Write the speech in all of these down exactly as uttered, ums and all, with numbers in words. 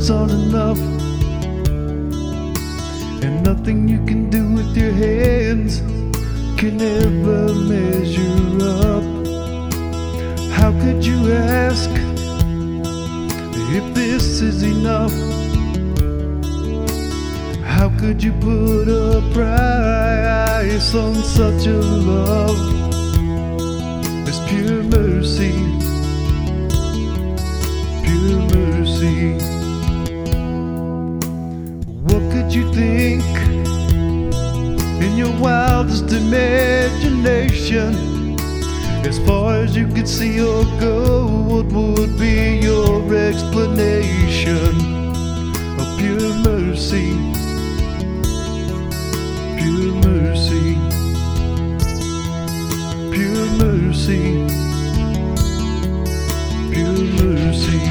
words aren't enough, and nothing you can do with your hands can ever measure up. How could you ask if this is enough? How could you put a price on such a love? It's pure mercy, pure mercy. What could you think in your wildest imagination? As far as you could see or go, what would be your explanation of pure mercy? Pure mercy, pure mercy, pure mercy.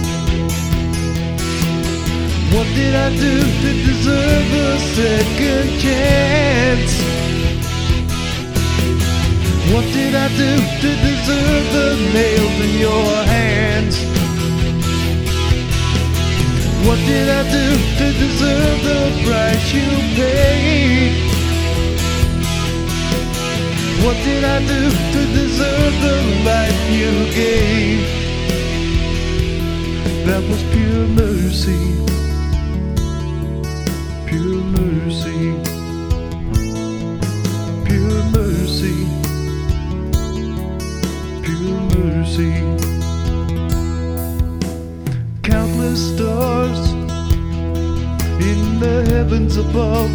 What did I do to deserve a second chance? What did I do to deserve the nails in your hands? What did I do to deserve the price you paid? What did I do to deserve the life you gave? That was pure mercy, pure mercy, pure mercy, pure mercy. Countless stars in the heavens above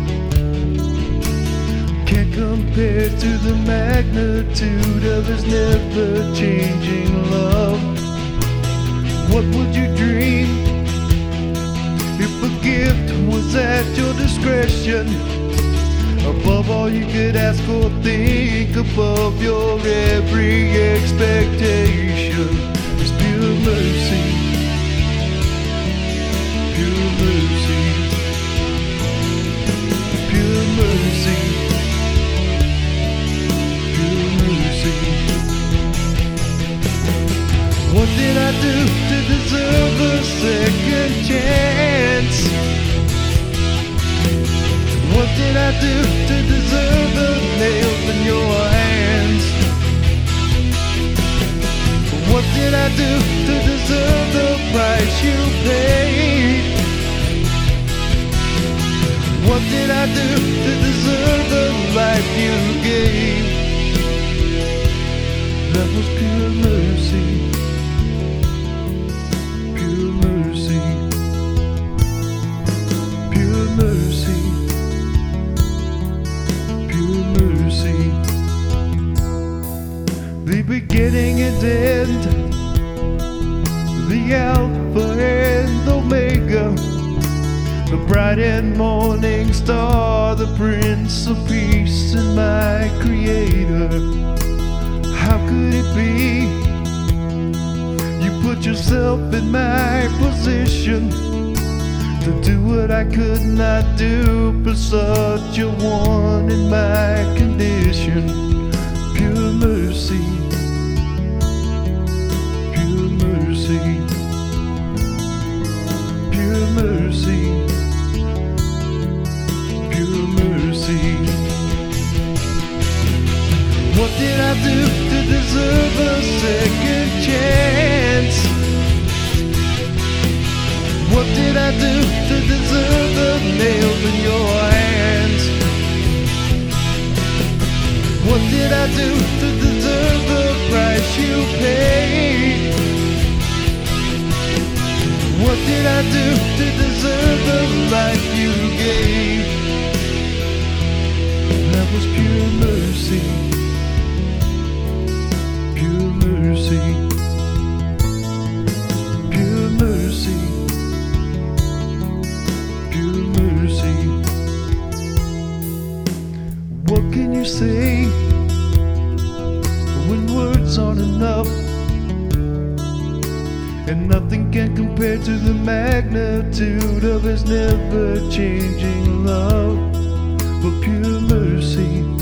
can't compare to the magnitude of His never-changing love. What would you dream if a gift was at your discretion? Above all you could ask or think, above your every expectation, is pure mercy, pure mercy, pure mercy, pure mercy. What did I do to deserve a second chance? What did I do to deserve the nails in your hands? What did I do to deserve the price you paid? What did I do to deserve the life you gave? That was pure mercy, pure mercy, pure mercy, pure mercy. The beginning and end, the Alpha and Omega, the bright and morning star, the Prince of Peace and my Creator. How could it be you put yourself in my position to do what I could not do for such a one in my condition? Pure mercy, pure mercy, pure mercy, pure mercy. What did I do to deserve a second chance? What did I do to deserve the nails in your hands? What did I do to deserve the price you paid? What did I do to deserve the life you gave? That was pure mercy, pure mercy, pure mercy, pure mercy. What can you say when words aren't enough, and nothing can compare to the magnitude of His never-changing love? But pure mercy,